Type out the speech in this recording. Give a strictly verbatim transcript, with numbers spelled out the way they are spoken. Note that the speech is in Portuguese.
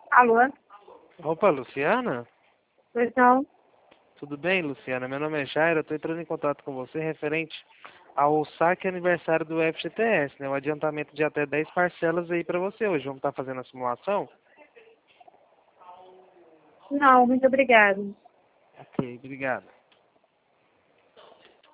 Alô? Opa, Luciana? Pois não? Tudo bem, Luciana? Meu nome é Jairo, eu estou entrando em contato com você referente ao saque aniversário do F G T S, né? O adiantamento de até dez parcelas aí para você hoje. Vamos estar fazendo a simulação? Não, muito obrigada. Ok, obrigado.